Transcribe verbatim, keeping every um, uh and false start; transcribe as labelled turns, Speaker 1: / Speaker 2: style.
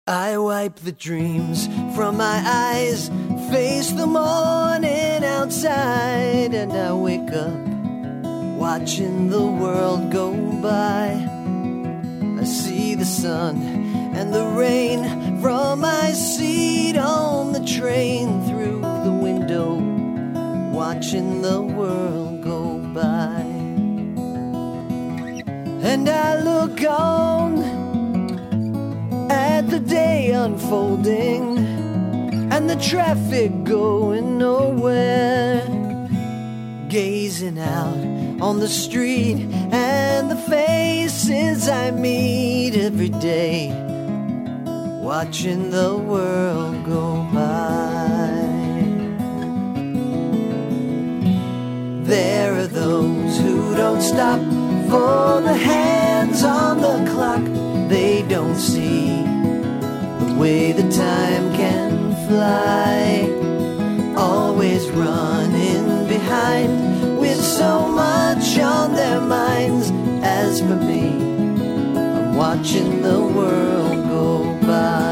Speaker 1: I wipe the dreams from my eyes, face the morning outside, and I wake up watching the world go by. I see the sun and the rain from my seat on the train, through the window, watching the world go by. And I look on at the day unfolding and the traffic going nowhere, gazing out on the street and the faces I meet every day, watching the world go by. There are those who don't stop for the hands on the clock. They don't see the way the time can fly, always running behind with so much on their minds. As for me, I'm watching the world go by.